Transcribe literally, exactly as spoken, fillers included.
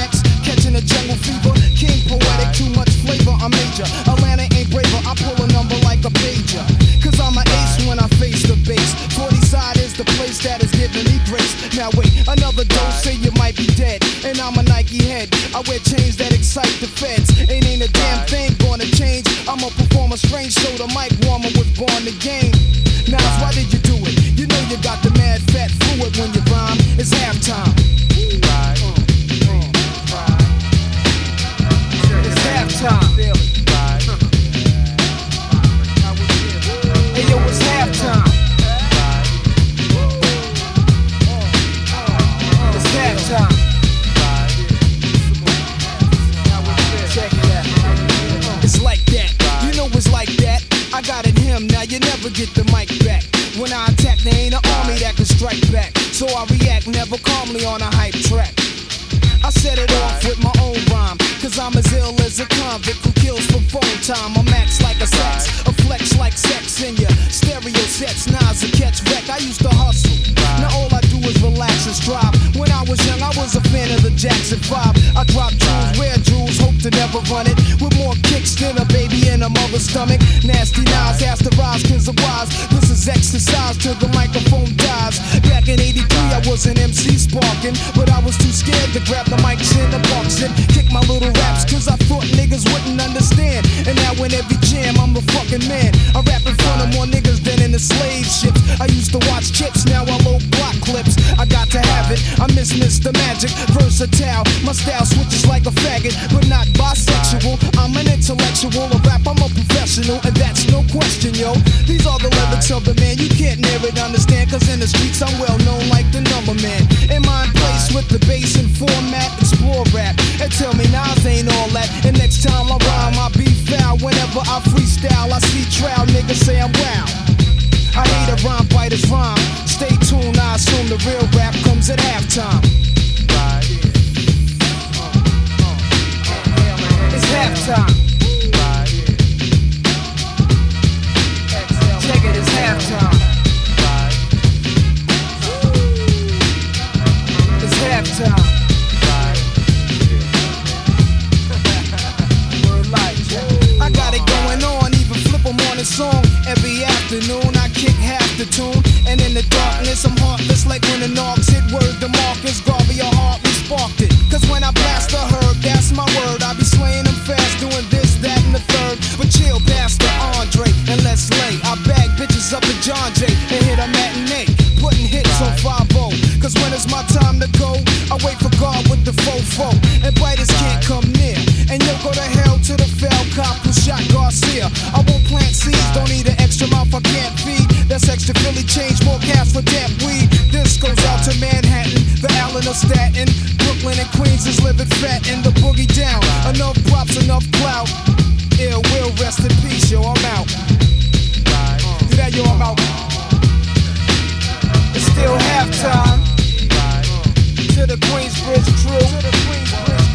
Max, catching a jungle fever. King poetic, too much flavor, I'm major. Atlanta ain't braver, I pull a number like a pager. Cause I'm an ace when I face the base. forty side is the place that is giving me grace. Now wait, another dose, say you might be dead. And I'm a Nike head, I wear chains that excite the feds. It ain't a damn thing gonna change. I'm a performer strange, so the mic warmer was born to game. Now why did you do it? You know you got the mad fat fluid when you rhyme. It's halftime. It's halftime. Hey yo, it's halftime. It's halftime. Check it out. It's like that. You know it's like that. I got it him, now you never get the mic back. When I attack, there ain't an army that can strike back. So I react never calmly on a hype track. I set it off with my own rhyme, cause I'm as ill as a convict who kills for phone time. I'm max like a sax, a flex like sex in your stereo sets. Nas a catch wreck, I used to hustle. Now all I do is relax and strive. When I was young, I was a fan of the Jackson five. I dropped jewels, rare jewels, hope to never run it. With more kicks than a baby in a mother's stomach. Nasty Nas has to rise cause of wise. This is exercise till the microphone dies. Back in eighty-three, I was an M C sparking, but I was too scared to grab the mics in the box and kick my little raps cause I thought niggas wouldn't understand. And now in every jam, I'm the fucking man. I rap in front of more niggas than in the slave ships. I used to watch chips, now I load block clips. I got to have it, I miss Mister Magic, versatile. My style switches like a faggot, but not bisexual. I'm an intellectual, a rap, I'm a professional, and that's no question, yo. These are the lyrics of the man, you can't near it understand, cause in the streets I'm well known like the number man. In my place with the bass and format, explore rap, and tell me Nas ain't all that. And next time I rhyme, I be foul. Whenever I freestyle, I see trial, niggas say I'm wow. I hate a rhyme, biters rhyme. Stay tuned, I assume the real rap comes at halftime. It's halftime. Check it, it's halftime. It's halftime. I got it going on, even flip a morning song. Every afternoon I kick half the tune. And in the darkness I'm heartless like when the knocks hit word to Marcus Garvey, I hardly sparked it. Cause when I blast a herb, that's my word. I be slaying them fast, doing this, that, and the third. But chill, Pastor Andre, and let's lay. I bag bitches up at John Jay and hit a matinee, putting hits on five oh. Cause when it's my time to go, I wait for God with the fofo. And biters can't come near. And you'll go to hell to the fell cop who shot Garcia. I won't plant seeds, don't need an extra mouth I can't feed. That's extra Philly change, more cash for damn weed. This goes out to Manhattan, the Allen of Staten. Brooklyn and Queens is living fat and the boogie down. Enough props, enough clout. Ill will, rest in peace, yo, I'm out. Do that, yo, I'm out. It's still halftime. To the Queensbridge crew.